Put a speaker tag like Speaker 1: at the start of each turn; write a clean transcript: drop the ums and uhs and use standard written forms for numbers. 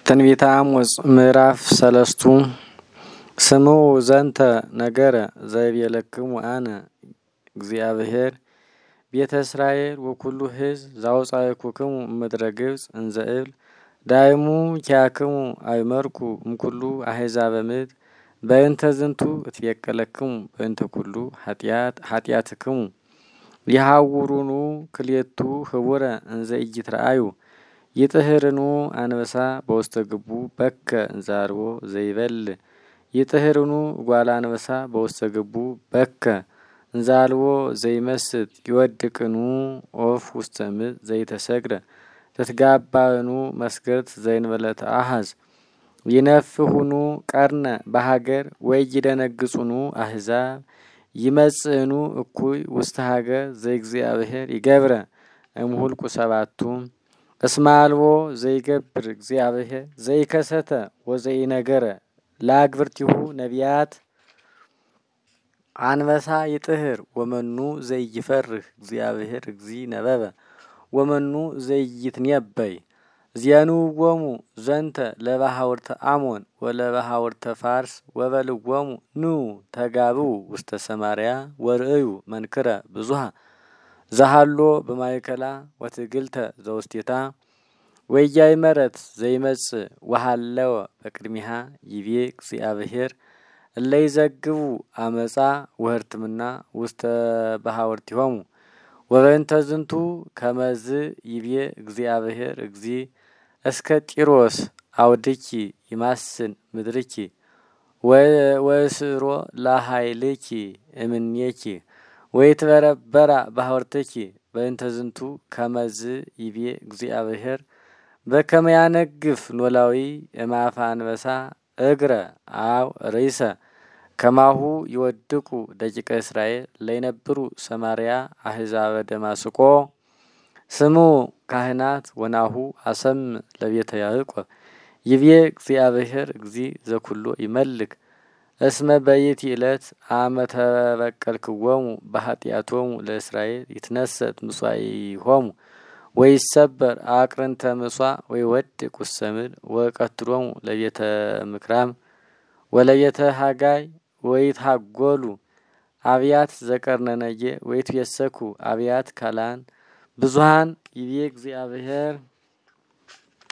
Speaker 1: ትንቢተ አሞጽ ምዕራፍ 3 ስምዑ ዘንተ ነገረ ዘይቤለክሙ አነ እግዚአብሔር ቤተ እስራኤል ወኩሉ ሕዝብ ዘአውጻእኩክሙ እምድረ ግብጽ እንዘ እብል ዳይሙ ኪያክሙ አይመርኩ እምኩሉ አሕዛበ ምድር በእንተ ዝንቱ እትቤቀለክሙ በእንተ ኩሉ ኃጢአትክሙ ይሐውሩኑ ክልኤቱ ህቡረ እንዘ ኢይትረአዩ ይጥህርኑ አንበሳ በውስተ ግቡ በከ እንዛርቦ ዘይበል ይጥህርኑ ጓላ አንበሳ በውስተ ግቡ በከ እንዛልቦ ዘይመስጥ ይወድቅኑ ኦፍ ውስተ ምድር ዘይተሰግረ ተትጋባኑ መስገርት ዘይንበለት አሐዝ ይነፍሁኑ ቀርነ በሀገር ወይደነግጹኑ አሕዛብ ይመጽእኑ እኩይ ውስተ ሀገር ዘእግዚአብሔር ይገብረ እምሁልቁ ሰባቱ እስመ አልቦ ዘይገብር እግዚአብሔር ዘይከሰተ ወዘኢነገረ ለአግብርቲሁ ነቢያት አንበሳ ይጥህር ወመኑ ዘይፈርህ እግዚአብሔር እግዚ ነበበ ወመኑ ዘይትነበይ ዚያኑዎሙ ዘንተ ለባሕውርተ አሞን ወለባሕውርተ ፋርስ ወበልዎሙ ኑ ተጋብኡ ውስተ ሰማርያ ወርእዩ መንክረ ብዙሃ ዘሃሎ በማእከላ ወትግልተ ዘውስቴታ ወያይመረት ዘይመጽእ ወሃለወ በቅድሚሃ ይቤ እግዚአብሔር እለይዘግቡ አመጻ ወህርትምና ውስተ ባሕውርቲሆሙ ወበእንተ ዝንቱ ከመዝ ይቤ እግዚአብሔር እግዚ እስከ ጢሮስ አውድኪ ይማስን ምድርኪ ወእስሮ ለኃይልኪ እምኔኪ ወይትበረበራ ባሕውርትኪ በእንተ ዝንቱ ከመዝ ይቤ እግዚአብሔር በከመ ያነግፍ ኖላዊ እማፈ አንበሳ እግረ አው ርእሰ ከማሁ ይወድቁ ደቂቀ እስራኤል ለይነብሩ ሰማርያ አሕዛበ ደማስቆ ስሙ ካህናት ወናሁ አሰም ለቤተ ያዕቆብ ይቤ እግዚአብሔር እግዚ ዘኩሎ ይመልክ እስመ በይቲ ዕለት አመ ተበቀልክዎሙ በኃጢአቶሙ ለእስራኤል ይትነሰት ምሥዋዕሆሙ ወይሰበር አቅርንተ ምሥዋዕ ወይወድቅ ውስተ ምድር ወቀትሎሙ ለቤተ ምክራም ወለቤተ ሃጋይ ወይትሃጐሉ አብያት ዘቀርነነየ ወይትቤሰኩ አብያት ካላን ብዙሃን ይቤ እግዚአብሔር